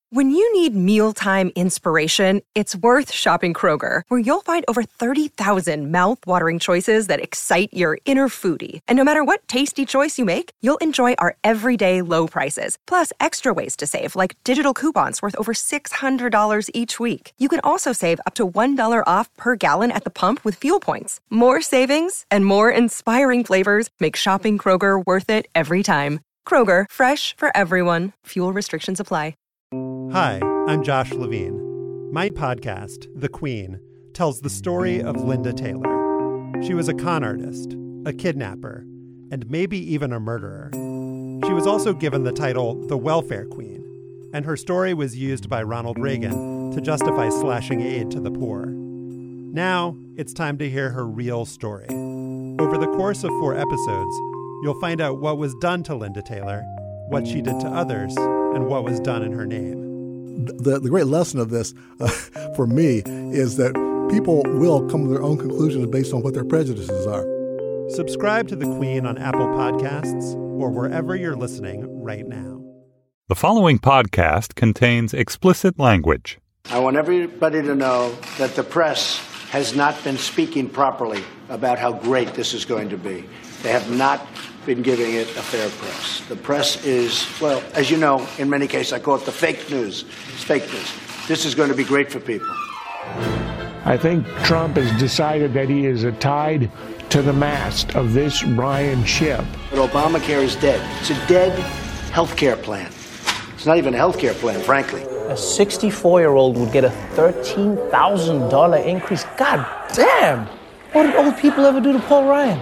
When you need mealtime inspiration, it's worth shopping Kroger, where you'll find over 30,000 mouth-watering choices that excite your inner foodie. And no matter what tasty choice you make, you'll enjoy our everyday low prices, plus extra ways to save, like digital coupons worth over $600 each week. You can also save up to $1 off per gallon at the pump with fuel points. More savings and more inspiring flavors make shopping Kroger worth it every time. Kroger, fresh for everyone. Fuel restrictions apply. Hi, I'm Josh Levine. My podcast, The Queen, tells the story of Linda Taylor. She was a con artist, a kidnapper, and maybe even a murderer. She was also given the title the Welfare Queen, and her story was used by Ronald Reagan to justify slashing aid to the poor. Now, it's time to hear her real story. Over the course of 4 episodes, you'll find out what was done to Linda Taylor, what she did to others, and what was done in her name. The great lesson of this, for me, is that people will come to their own conclusions based on what their prejudices are. Subscribe to The Queen on Apple Podcasts or wherever you're listening right now. The following podcast contains explicit language. I want everybody to know that the press has not been speaking properly about how great this is going to be. They have not been giving it a fair press. The press is, well, as you know, in many cases, I call it the fake news. It's fake news. This is going to be great for people. I think Trump has decided that he is tied to the mast of this Ryan ship. But Obamacare is dead. It's a dead health care plan. It's not even a health care plan, frankly. A 64-year-old would get a $13,000 increase. God damn! What did old people ever do to Paul Ryan?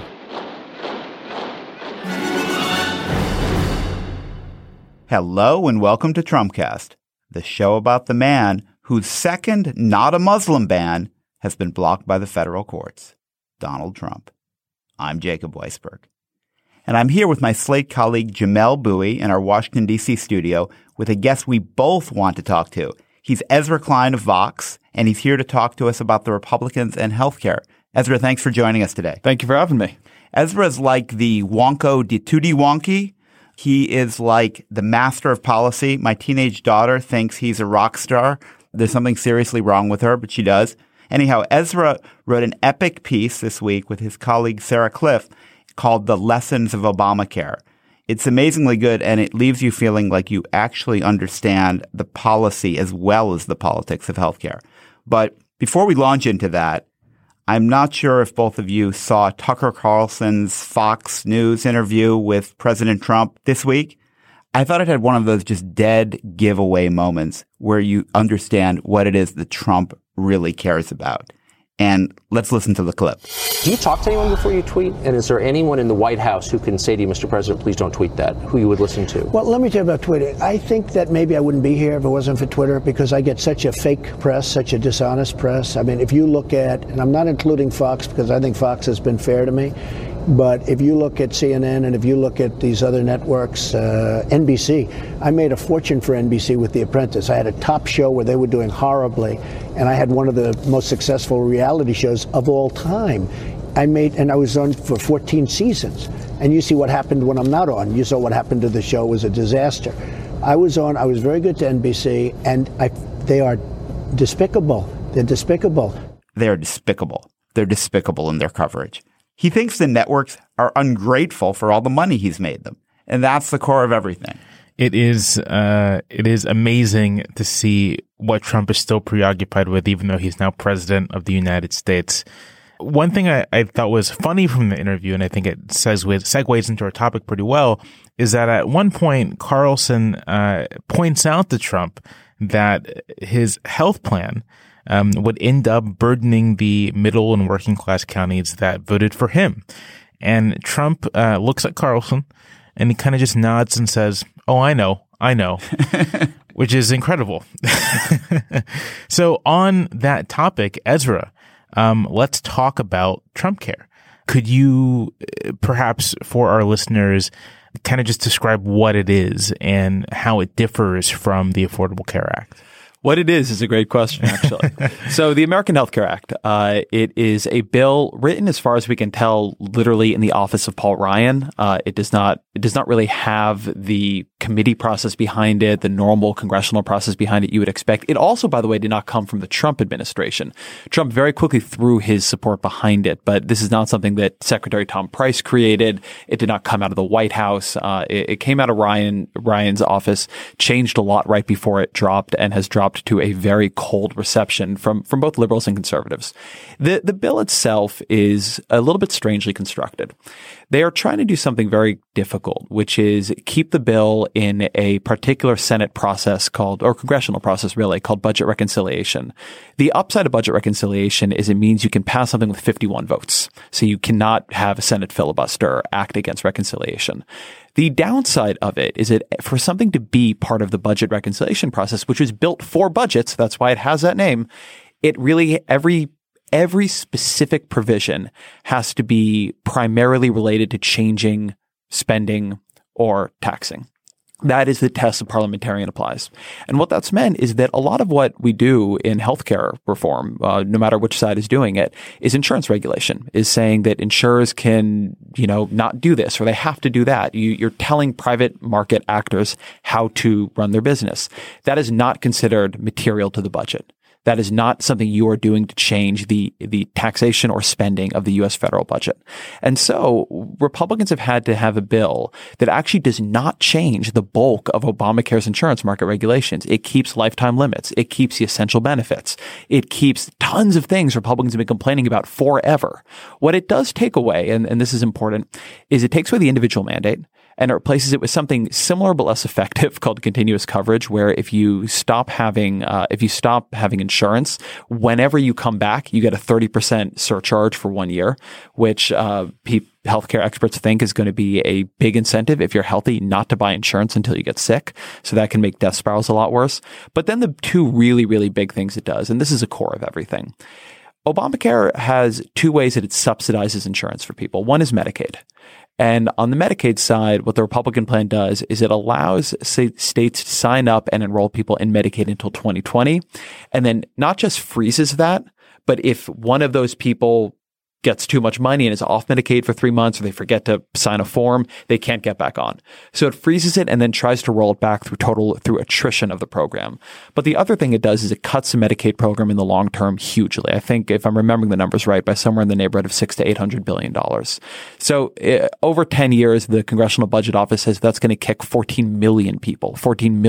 Hello and welcome to Trumpcast, the show about the man whose second not a Muslim ban has been blocked by the federal courts, Donald Trump. I'm Jacob Weisberg. And I'm here with my Slate colleague Jamelle Bouie in our Washington, D.C. studio with a guest we both want to talk to. He's Ezra Klein of Vox, and he's here to talk to us about the Republicans and healthcare. Ezra, thanks for joining us today. Thank you for having me. Ezra is like the Wonko de Tutti Wonky. He is like the master of policy. My teenage daughter thinks he's a rock star. There's something seriously wrong with her, but she does. Anyhow, Ezra wrote an epic piece this week with his colleague Sarah Kliff called The Lessons of Obamacare. It's amazingly good, and it leaves you feeling like you actually understand the policy as well as the politics of healthcare. But before we launch into that, I'm not sure if both of you saw Tucker Carlson's Fox News interview with President Trump this week. I thought it had one of those just dead giveaway moments where you understand what it is that Trump really cares about. And let's listen to the clip. Do you talk to anyone before you tweet? And is there anyone in the White House who can say to you, Mr. President, please don't tweet that, who you would listen to? Well, let me tell you about tweeting. I think that maybe I wouldn't be here if it wasn't for Twitter because I get such a fake press, such a dishonest press. I mean, if you look at, and I'm not including Fox because I think Fox has been fair to me, but if you look at CNN and if you look at these other networks, NBC, I made a fortune for NBC with The Apprentice. I had a top show where they were doing horribly, and I had one of the most successful reality shows of all time. I was on for 14 seasons. And you see what happened when I'm not on. You saw what happened to the show. It was a disaster. I was very good to NBC, and they are despicable. They're despicable. They're despicable. They're despicable in their coverage. He thinks the networks are ungrateful for all the money he's made them. And that's the core of everything. It is amazing to see what Trump is still preoccupied with, even though he's now president of the United States. One thing I thought was funny from the interview, and I think it segues into our topic pretty well, is that at one point, Carlson points out to Trump that his health plan would end up burdening the middle and working class counties that voted for him. And Trump looks at Carlson and he kind of just nods and says, "Oh, I know," which is incredible. So on that topic, Ezra, let's talk about Trump Care. Could you perhaps for our listeners kind of just describe what it is and how it differs from the Affordable Care Act? What it is a great question, actually. So the American Health Care Act, it is a bill written, as far as we can tell, literally in the office of Paul Ryan. It does not really have the committee process behind it, the normal congressional process behind it you would expect. It also, by the way, did not come from the Trump administration. Trump very quickly threw his support behind it, but this is not something that Secretary Tom Price created. It did not come out of the White House. It came out of Ryan's office, changed a lot right before it dropped, and has dropped to a very cold reception from both liberals and conservatives. The bill itself is a little bit strangely constructed. They are trying to do something very difficult, which is keep the bill in a particular Senate process or congressional process really, called budget reconciliation. The upside of budget reconciliation is it means you can pass something with 51 votes. So you cannot have a Senate filibuster act against reconciliation. The downside of it is that for something to be part of the budget reconciliation process, which was built for budgets, that's why it has that name, it really, every specific provision has to be primarily related to changing spending or taxing. That is the test the parliamentarian applies. And what that's meant is that a lot of what we do in healthcare reform, no matter which side is doing it, is insurance regulation, is saying that insurers can, not do this or they have to do that. You're telling private market actors how to run their business. That is not considered material to the budget. That is not something you are doing to change the taxation or spending of the U.S. federal budget. And so Republicans have had to have a bill that actually does not change the bulk of Obamacare's insurance market regulations. It keeps lifetime limits. It keeps the essential benefits. It keeps tons of things Republicans have been complaining about forever. What it does take away, and this is important, is it takes away the individual mandate. And it replaces it with something similar but less effective called continuous coverage, where if you stop having insurance, whenever you come back, you get a 30% surcharge for 1 year, which healthcare experts think is going to be a big incentive if you're healthy not to buy insurance until you get sick. So that can make death spirals a lot worse. But then the two really, really big things it does, and this is a core of everything. Obamacare has two ways that it subsidizes insurance for people. One is Medicaid. And on the Medicaid side, what the Republican plan does is it allows states to sign up and enroll people in Medicaid until 2020. And then not just freezes that, but if one of those people gets too much money and is off Medicaid for 3 months, or they forget to sign a form, they can't get back on. So it freezes it and then tries to roll it back through attrition of the program. But the other thing it does is it cuts the Medicaid program in the long term hugely. I think, if I'm remembering the numbers right, by somewhere in the neighborhood of $600 to $800 billion. So over 10 years, the Congressional Budget Office says that's going to kick 14 million people off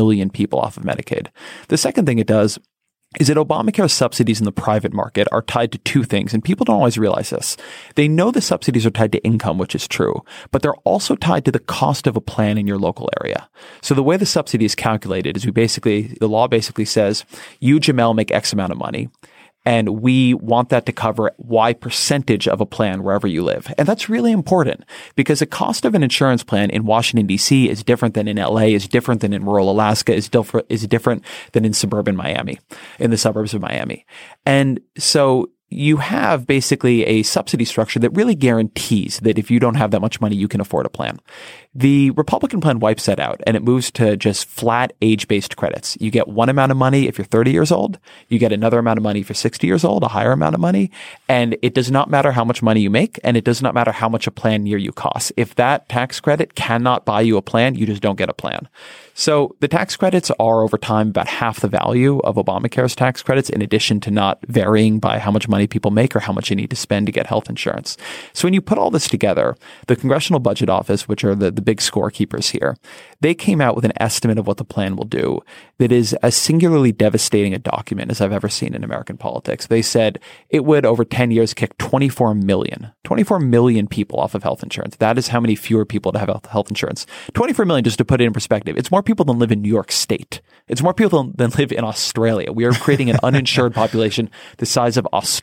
of Medicaid. The second thing it does is that Obamacare's subsidies in the private market are tied to two things, and people don't always realize this. They know the subsidies are tied to income, which is true, but they're also tied to the cost of a plan in your local area. So the way the subsidy is calculated is the law basically says, you, Jamel, make X amount of money, and we want that to cover Y percentage of a plan wherever you live. And that's really important because the cost of an insurance plan in Washington, D.C. is different than in L.A., is different than in rural Alaska, is different than in suburban Miami, in the suburbs of Miami. And so you have basically a subsidy structure that really guarantees that if you don't have that much money, you can afford a plan. The Republican plan wipes that out and it moves to just flat age-based credits. You get one amount of money if you're 30 years old. You get another amount of money if you're 60 years old, a higher amount of money. And it does not matter how much money you make, and it does not matter how much a plan near you costs. If that tax credit cannot buy you a plan, you just don't get a plan. So the tax credits are over time about half the value of Obamacare's tax credits, in addition to not varying by how much money people make or how much you need to spend to get health insurance. So when you put all this together, the Congressional Budget Office, which are the big scorekeepers here, they came out with an estimate of what the plan will do that is as singularly devastating a document as I've ever seen in American politics. They said it would, over 10 years, kick 24 million people off of health insurance. That is how many fewer people to have health insurance. 24 million, just to put it in perspective, it's more people than live in New York State. It's more people than live in Australia. We are creating an uninsured population the size of Australia.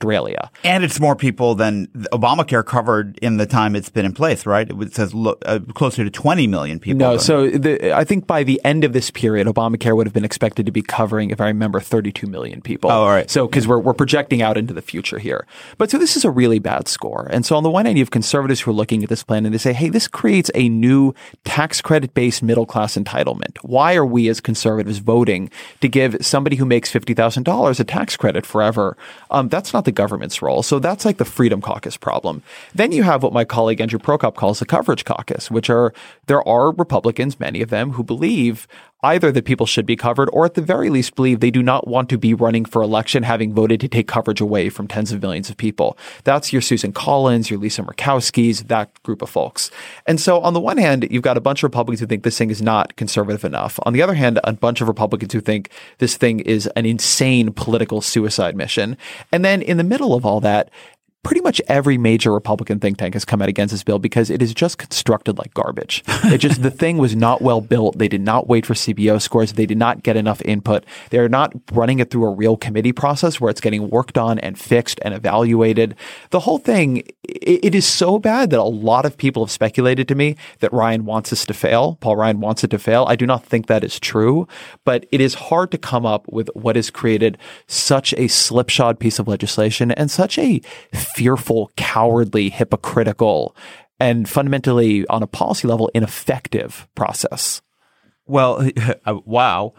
Australia. And it's more people than Obamacare covered in the time it's been in place, right? It says closer to 20 million people. No, so I think by the end of this period, Obamacare would have been expected to be covering, if I remember, 32 million people. Oh, all right. So because we're projecting out into the future here. But so this is a really bad score. And so on the one hand, you have conservatives who are looking at this plan and they say, hey, this creates a new tax credit-based middle-class entitlement. Why are we as conservatives voting to give somebody who makes $50,000 a tax credit forever? That's not the government's role. So that's like the Freedom Caucus problem. Then you have what my colleague Andrew Prokop calls the Coverage Caucus, which there are Republicans, many of them, who believe either that people should be covered or at the very least believe they do not want to be running for election having voted to take coverage away from tens of millions of people. That's your Susan Collins, your Lisa Murkowski's, that group of folks. And so on the one hand, you've got a bunch of Republicans who think this thing is not conservative enough. On the other hand, a bunch of Republicans who think this thing is an insane political suicide mission. And then in the middle of all that, pretty much every major Republican think tank has come out against this bill because it is just constructed like garbage. The thing was not well built. They did not wait for CBO scores. They did not get enough input. They're not running it through a real committee process where it's getting worked on and fixed and evaluated. The whole thing, it is so bad that a lot of people have speculated to me that Ryan wants this to fail. Paul Ryan wants it to fail. I do not think that is true, but it is hard to come up with what has created such a slipshod piece of legislation and such a fearful, cowardly, hypocritical, and fundamentally, on a policy level, ineffective process. Well, wow.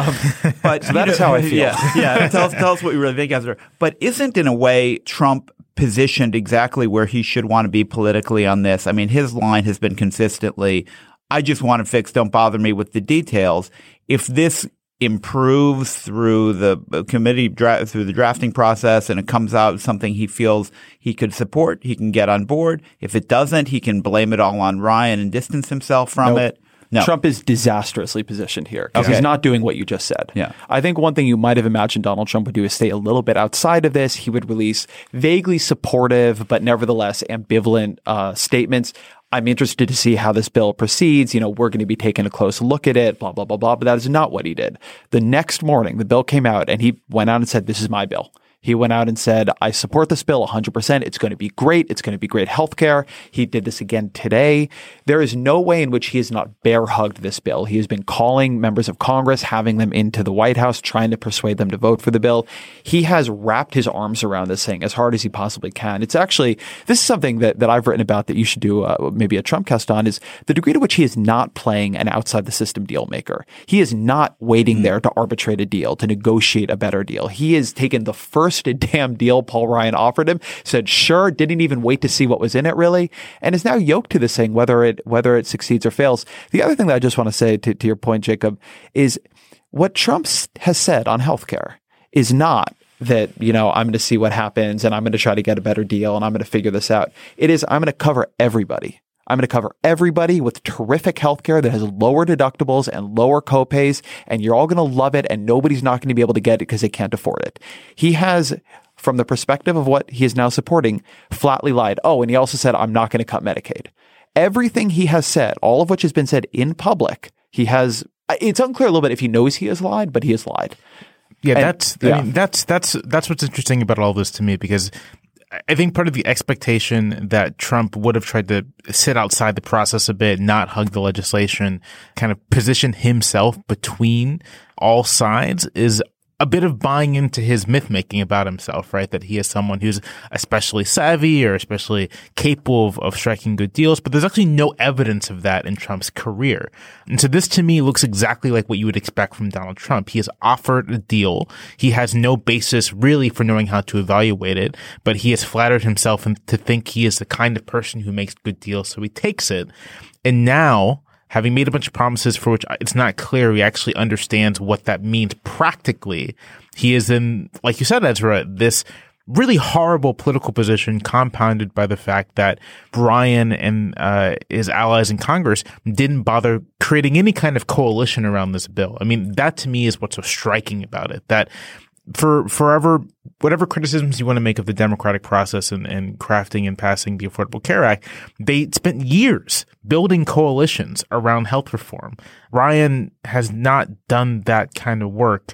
But so that is how I feel. Yeah. Tell us what you really think after. But isn't, in a way, Trump positioned exactly where he should want to be politically on this? I mean, his line has been consistently, I just want to fix, don't bother me with the details. If this improves through the committee, through the drafting process, and it comes out something he feels he could support, he can get on board. If it doesn't, he can blame it all on Ryan and distance himself from it. No. Trump is disastrously positioned here because he's not doing what you just said. Yeah. I think one thing you might have imagined Donald Trump would do is stay a little bit outside of this. He would release vaguely supportive but nevertheless ambivalent statements. I'm interested to see how this bill proceeds. We're going to be taking a close look at it, blah, blah, blah, blah. But that is not what he did. The next morning, the bill came out and he went out and said, this is my bill. He went out and said, I support this bill 100%. It's going to be great. It's going to be great healthcare. He did this again today. There is no way in which he has not bear hugged this bill. He has been calling members of Congress, having them into the White House, trying to persuade them to vote for the bill. He has wrapped his arms around this thing as hard as he possibly can. It's actually, this is something that I've written about that you should do maybe a Trumpcast on, is the degree to which he is not playing an outside the system deal maker. He is not waiting there to arbitrate a deal, to negotiate a better deal. He has taken the first damn deal Paul Ryan offered him, said sure, didn't even wait to see what was in it really, and is now yoked to this thing whether it succeeds or fails. The other thing that I just want to say to your point, Jacob, is what Trump has said on healthcare is not that, I'm going to see what happens and I'm going to try to get a better deal and I'm going to figure this out. It is, I'm going to cover everybody. I'm going to cover everybody with terrific healthcare that has lower deductibles and lower copays, and you're all going to love it, and nobody's not going to be able to get it because they can't afford it. He has, from the perspective of what he is now supporting, flatly lied. Oh, and he also said, I'm not going to cut Medicaid. Everything he has said, all of which has been said in public, it's unclear a little bit if he knows he has lied, but he has lied. Yeah, I mean, that's what's interesting about all this to me, because I think part of the expectation that Trump would have tried to sit outside the process a bit, not hug the legislation, kind of position himself between all sides, is a bit of buying into his myth making about himself, right? That he is someone who's especially savvy or especially capable of striking good deals, but there's actually no evidence of that in Trump's career. And so this to me looks exactly like what you would expect from Donald Trump. He has offered a deal. He has no basis really for knowing how to evaluate it, but he has flattered himself to think he is the kind of person who makes good deals, so he takes it. And now, having made a bunch of promises for which it's not clear he actually understands what that means practically, he is in, like you said, Ezra, this really horrible political position compounded by the fact that Brian and his allies in Congress didn't bother creating any kind of coalition around this bill. I mean, that to me is what's so striking about it, that forever, whatever criticisms you want to make of the democratic process and crafting and passing the Affordable Care Act, they spent years building coalitions around health reform. Ryan has not done that kind of work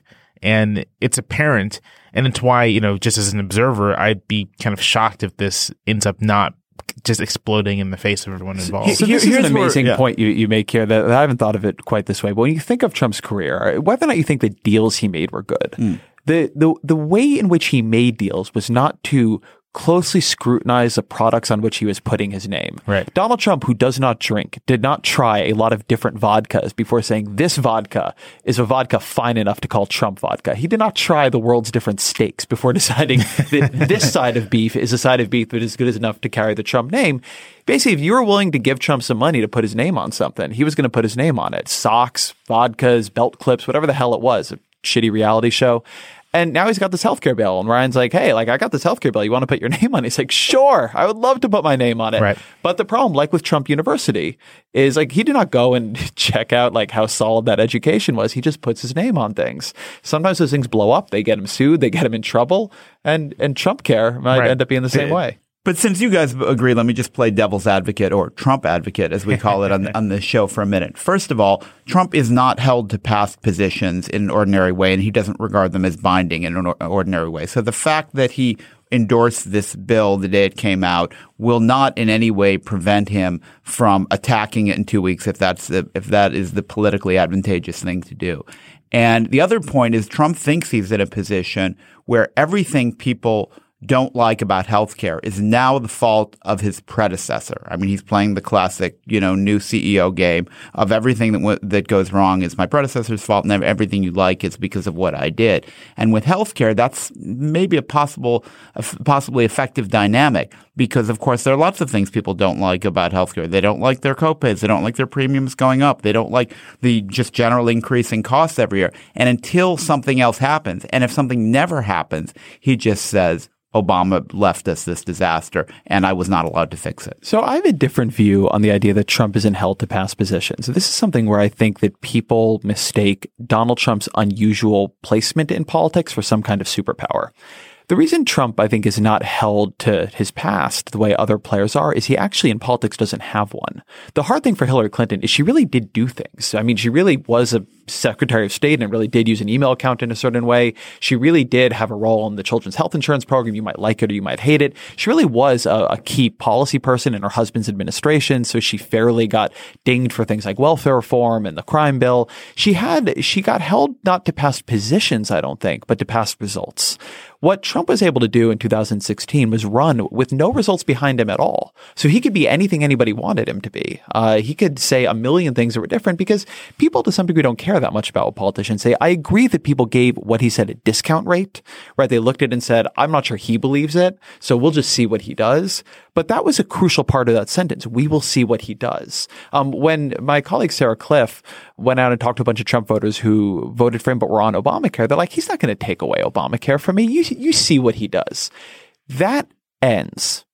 And it's apparent. And it's why, just as an observer, I'd be kind of shocked if this ends up not just exploding in the face of everyone involved. So here's an amazing point you make here that I haven't thought of it quite this way. But when you think of Trump's career, whether or not you think the deals he made were good, the way in which he made deals was not to closely scrutinize the products on which he was putting his name. Right. Donald Trump, who does not drink, did not try a lot of different vodkas before saying this vodka is a vodka fine enough to call Trump vodka. He did not try the world's different steaks before deciding that this side of beef is a side of beef that is good enough to carry the Trump name. Basically, if you were willing to give Trump some money to put his name on something, he was going to put his name on it. Socks, vodkas, belt clips, whatever the hell it was, a shitty reality show. And now he's got this healthcare bill, and Ryan's like, hey, I got this healthcare bill. You want to put your name on it? He's like, sure, I would love to put my name on it. Right. But the problem, like with Trump University, is he did not go and check out how solid that education was. He just puts his name on things. Sometimes those things blow up. They get him sued. They get him in trouble. And Trump care might end up being the same way. But since you guys agree, let me just play devil's advocate, or Trump advocate, as we call it on this show for a minute. First of all, Trump is not held to past positions in an ordinary way, and he doesn't regard them as binding in an ordinary way. So the fact that he endorsed this bill the day it came out will not in any way prevent him from attacking it in 2 weeks if that is the politically advantageous thing to do. And the other point is Trump thinks he's in a position where everything people don't like about healthcare is now the fault of his predecessor. I mean, he's playing the classic, new CEO game of everything that goes wrong is my predecessor's fault, and everything you like is because of what I did. And with healthcare, that's maybe a possibly effective dynamic because, of course, there are lots of things people don't like about healthcare. They don't like their copays. They don't like their premiums going up. They don't like the just general increase in costs every year. And until something else happens, and if something never happens, he just says, Obama left us this disaster, and I was not allowed to fix it. So I have a different view on the idea that Trump isn't held to past positions. This is something where I think that people mistake Donald Trump's unusual placement in politics for some kind of superpower. The reason Trump, I think, is not held to his past the way other players are is he actually in politics doesn't have one. The hard thing for Hillary Clinton is she really did do things. I mean, she really was a Secretary of State and really did use an email account in a certain way. She really did have a role in the children's health insurance program. You might like it or you might hate it. She really was a key policy person in her husband's administration. So she fairly got dinged for things like welfare reform and the crime bill. She got held not to past positions, I don't think, but to past results. What Trump was able to do in 2016 was run with no results behind him at all. So he could be anything anybody wanted him to be. He could say a million things that were different because people to some degree don't care that much about what politicians say. I agree that people gave what he said a discount rate, right? They looked at it and said, I'm not sure he believes it, so we'll just see what he does. But that was a crucial part of that sentence. We will see what he does. When my colleague Sarah Cliff went out and talked to a bunch of Trump voters who voted for him but were on Obamacare, they're like, he's not going to take away Obamacare from me. You see what he does. That ends.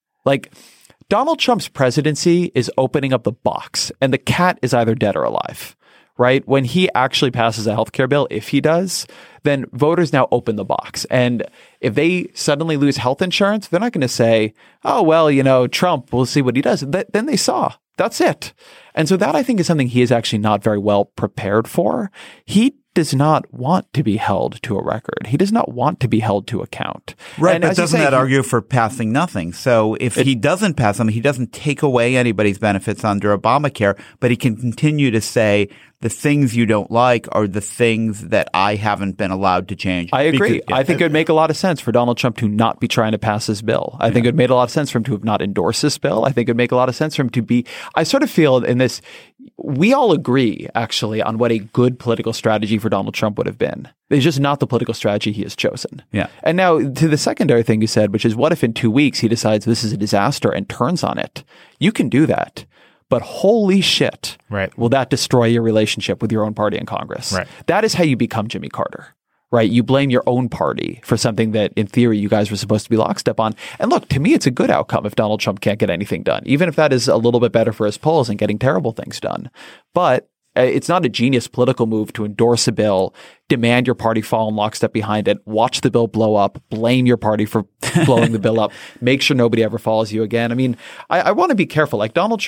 Donald Trump's presidency is opening up the box, and the cat is either dead or alive. Right? When he actually passes a healthcare bill, if he does, then voters now open the box. And if they suddenly lose health insurance, they're not going to say, oh, well, Trump, we'll see what he does. Then they saw. That's it. And so that, I think, is something he is actually not very well prepared for. He does not want to be held to a record. He does not want to be held to account. Right, and but doesn't that argue for passing nothing? So if he doesn't pass them, he doesn't take away anybody's benefits under Obamacare, but he can continue to say the things you don't like are the things that I haven't been allowed to change. I agree. I think it would make a lot of sense for Donald Trump to not be trying to pass this bill. I think it would make a lot of sense for him to have not endorsed this bill. I think it would make a lot of sense for him to be – I sort of feel in this – we all agree, actually, on what a good political strategy for Donald Trump would have been. It's just not the political strategy he has chosen. Yeah. And now to the secondary thing you said, which is what if in 2 weeks he decides this is a disaster and turns on it? You can do that. But holy shit, right, will that destroy your relationship with your own party in Congress? Right. That is how you become Jimmy Carter, right? You blame your own party for something that, in theory, you guys were supposed to be lockstep on. And look, to me, it's a good outcome if Donald Trump can't get anything done, even if that is a little bit better for his polls and getting terrible things done. But it's not a genius political move to endorse a bill, demand your party fall in lockstep behind it, watch the bill blow up, blame your party for blowing the bill up, make sure nobody ever follows you again. I mean, I want to be careful. Like Donald Trump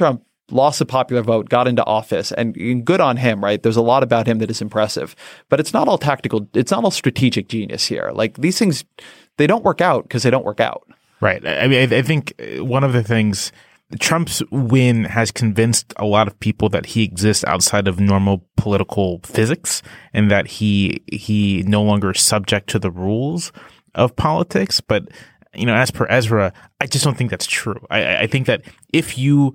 lost the popular vote, got into office, and good on him, right? There's a lot about him that is impressive, but it's not all tactical. It's not all strategic genius here. Like these things, they don't work out because they don't work out. Right. I mean, I think one of the things, Trump's win has convinced a lot of people that he exists outside of normal political physics and that he no longer is subject to the rules of politics. But, you know, as per Ezra, I just don't think that's true. I think that if you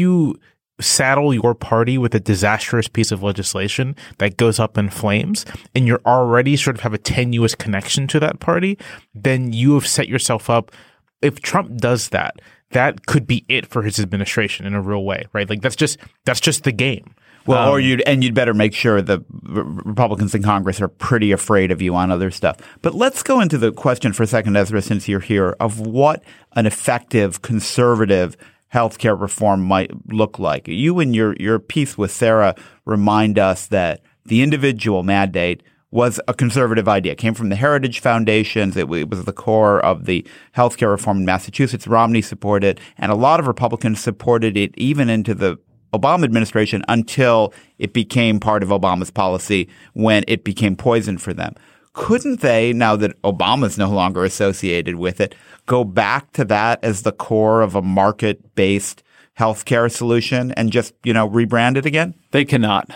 saddle your party with a disastrous piece of legislation that goes up in flames and you're already sort of have a tenuous connection to that party, then you have set yourself up. If Trump does that, that could be it for his administration in a real way, right? Like that's just the game. Well, you'd better make sure the Republicans in Congress are pretty afraid of you on other stuff. But let's go into the question for a second, Ezra, since you're here, of what an effective conservative healthcare reform might look like. You in your piece with Sarah remind us that the individual mandate was a conservative idea. It came from the Heritage Foundations. It was the core of the healthcare reform in Massachusetts. Romney supported it, and a lot of Republicans supported it even into the Obama administration until it became part of Obama's policy when it became poison for them. Couldn't they, now that Obama's no longer associated with it, go back to that as the core of a market-based healthcare solution and just, rebrand it again? They cannot.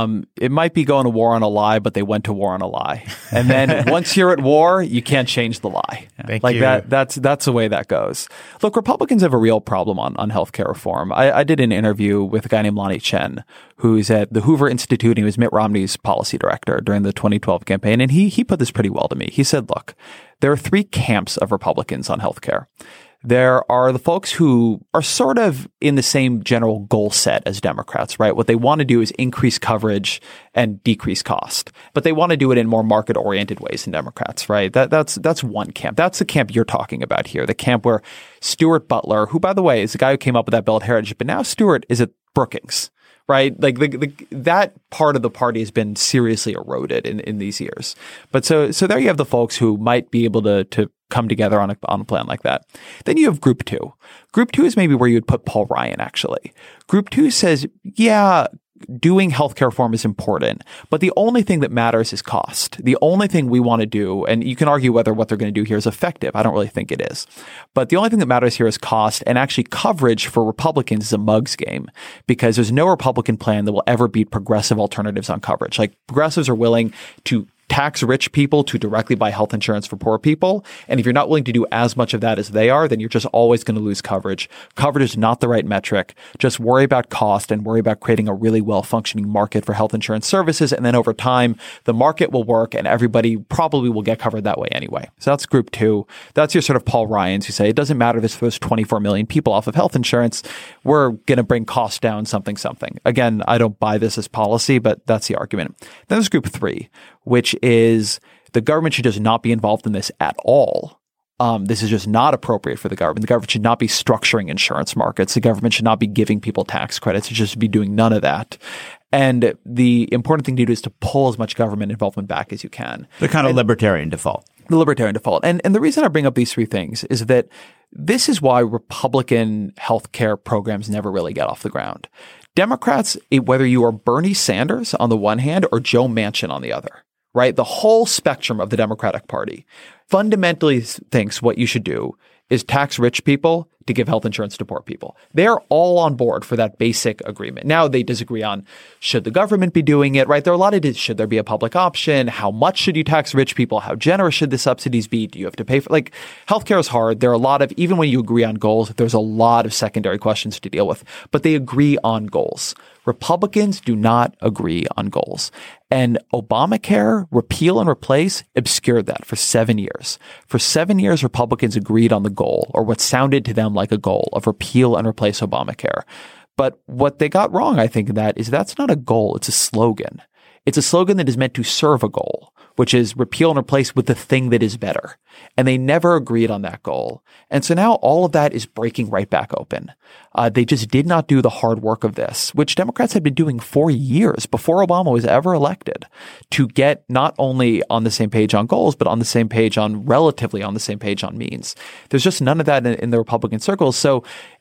It might be going to war on a lie, but they went to war on a lie. And then once you're at war, you can't change the lie. Thank you. That's the way that goes. Look, Republicans have a real problem on healthcare reform. I did an interview with a guy named Lonnie Chen, who's at the Hoover Institute, and he was Mitt Romney's policy director during the 2012 campaign. And he put this pretty well to me. He said, look, there are three camps of Republicans on healthcare. There are the folks who are sort of in the same general goal set as Democrats, right? What they want to do is increase coverage and decrease cost, but they want to do it in more market-oriented ways than Democrats, right? That's one camp. That's the camp you're talking about here, the camp where Stuart Butler, who, by the way, is the guy who came up with that bill at Heritage, but now Stuart is at Brookings, right? Like that part of the party has been seriously eroded in these years. But so there you have the folks who might be able to come together on a plan like that. Then you have Group 2. Group 2 is maybe where you would put Paul Ryan, actually. Group 2 says, yeah, doing healthcare reform is important, but the only thing that matters is cost. The only thing we want to do, and you can argue whether what they're going to do here is effective. I don't really think it is. But the only thing that matters here is cost, and actually coverage for Republicans is a mug's game because there's no Republican plan that will ever beat progressive alternatives on coverage. Like progressives are willing to tax rich people to directly buy health insurance for poor people. And if you're not willing to do as much of that as they are, then you're just always going to lose coverage. Coverage is not the right metric. Just worry about cost and worry about creating a really well-functioning market for health insurance services. And then over time, the market will work and everybody probably will get covered that way anyway. So that's Group 2. That's your sort of Paul Ryans who say, it doesn't matter if it's those 24 million people off of health insurance. We're going to bring costs down something. Again, I don't buy this as policy, but that's the argument. Then there's Group 3, which is the government should just not be involved in this at all. This is just not appropriate for the government. The government should not be structuring insurance markets. The government should not be giving people tax credits. It should just be doing none of that. And the important thing to do is to pull as much government involvement back as you can. The kind of libertarian default. The libertarian default. And the reason I bring up these three things is that this is why Republican healthcare programs never really get off the ground. Democrats, whether you are Bernie Sanders on the one hand or Joe Manchin on the other, right? The whole spectrum of the Democratic Party fundamentally thinks what you should do is tax rich people to give health insurance to poor people. They're all on board for that basic agreement. Now they disagree on should the government be doing it, right? There are a lot of should there be a public option? How much should you tax rich people? How generous should the subsidies be? Do you have to pay for healthcare is hard. There are a lot of, even when you agree on goals, there's a lot of secondary questions to deal with, but they agree on goals. Republicans do not agree on goals. And Obamacare, repeal and replace, obscured that for 7 years. For 7 years, Republicans agreed on the goal, or what sounded to them like a goal, of repeal and replace Obamacare. But what they got wrong, I think, in that is that's not a goal. It's a slogan. It's a slogan that is meant to serve a goal, which is repeal and replace with the thing that is better. And they never agreed on that goal. And so now all of that is breaking right back open. They just did not do the hard work of this, which Democrats had been doing for years before Obama was ever elected, to get not only on the same page on goals, but relatively on the same page on means. There's just none of that in the Republican circles. So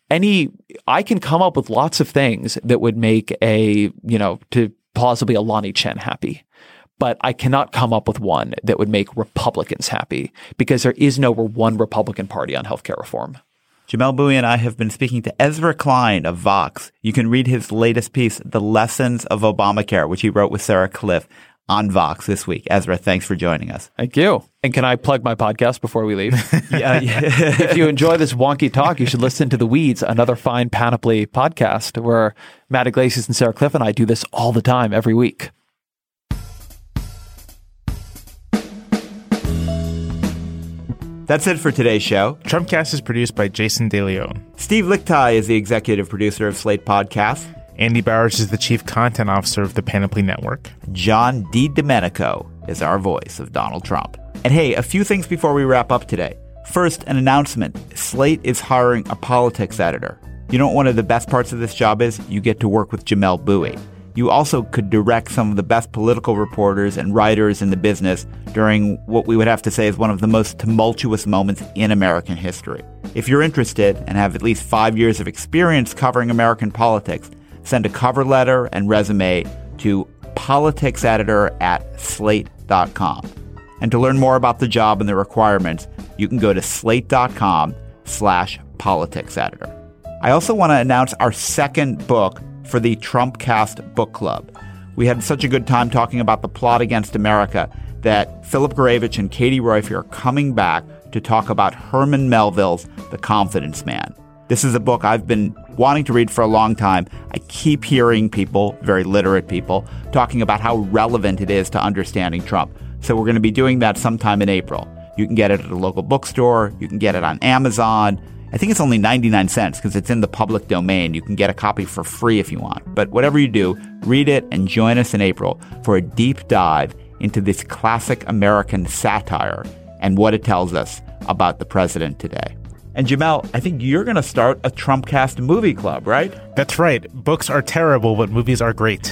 I can come up with lots of things that would make to plausibly a Lonnie Chen happy. But I cannot come up with one that would make Republicans happy because there is no one Republican Party on healthcare reform. Jamelle Bouie and I have been speaking to Ezra Klein of Vox. You can read his latest piece, The Lessons of Obamacare, which he wrote with Sarah Cliff on Vox this week. Ezra, thanks for joining us. Thank you. And can I plug my podcast before we leave? Yeah. If you enjoy this wonky talk, you should listen to The Weeds, another fine Panoply podcast where Matt Iglesias and Sarah Cliff and I do this all the time every week. That's it for today's show. Trumpcast is produced by Jason DeLeon. Steve Lichtai is the executive producer of Slate Podcasts. Andy Bowers is the chief content officer of the Panoply Network. John DiDomenico is our voice of Donald Trump. And hey, a few things before we wrap up today. First, an announcement. Slate is hiring a politics editor. You know what one of the best parts of this job is? You get to work with Jamelle Bouie. You also could direct some of the best political reporters and writers in the business during what we would have to say is one of the most tumultuous moments in American history. If you're interested and have at least 5 years of experience covering American politics, send a cover letter and resume to politicseditor@slate.com. And to learn more about the job and the requirements, you can go to slate.com/politicseditor. I also want to announce our second book for the Trumpcast Book Club. We had such a good time talking about the plot against America that Philip Gurevich and Katie Roiphe are coming back to talk about Herman Melville's The Confidence Man. This is a book I've been wanting to read for a long time. I keep hearing people, very literate people, talking about how relevant it is to understanding Trump. So we're going to be doing that sometime in April. You can get it at a local bookstore. You can get it on Amazon. I think it's only 99 cents because it's in the public domain. You can get a copy for free if you want. But whatever you do, read it and join us in April for a deep dive into this classic American satire and what it tells us about the president today. And Jamelle, I think you're going to start a Trumpcast movie club, right? That's right. Books are terrible, but movies are great.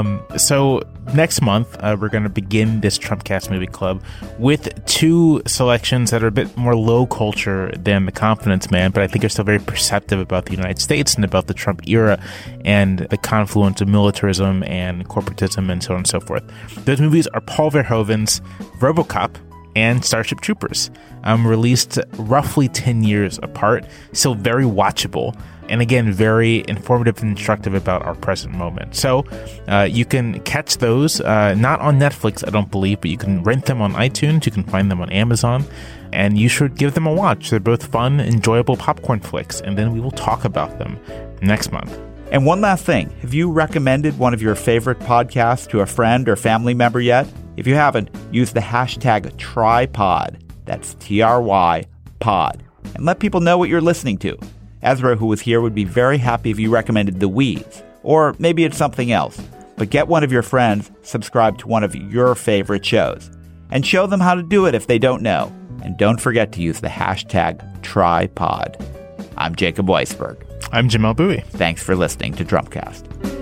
So next month, we're going to begin this Trumpcast movie club with two selections that are a bit more low culture than The Confidence Man, but I think are still very perceptive about the United States and about the Trump era and the confluence of militarism and corporatism and so on and so forth. Those movies are Paul Verhoeven's RoboCop and Starship Troopers, released roughly 10 years apart, still very watchable, and again, very informative and instructive about our present moment. So you can catch those, not on Netflix, I don't believe, but you can rent them on iTunes, you can find them on Amazon, and you should give them a watch. They're both fun, enjoyable popcorn flicks, and then we will talk about them next month. And one last thing, have you recommended one of your favorite podcasts to a friend or family member yet? If you haven't, use the hashtag TryPod, that's TRY pod, and let people know what you're listening to. Ezra, who was here, would be very happy if you recommended The Weeds, or maybe it's something else. But get one of your friends subscribe to one of your favorite shows, and show them how to do it if they don't know. And don't forget to use the hashtag TryPod. I'm Jacob Weisberg. I'm Jamelle Bouie. Thanks for listening to Trumpcast.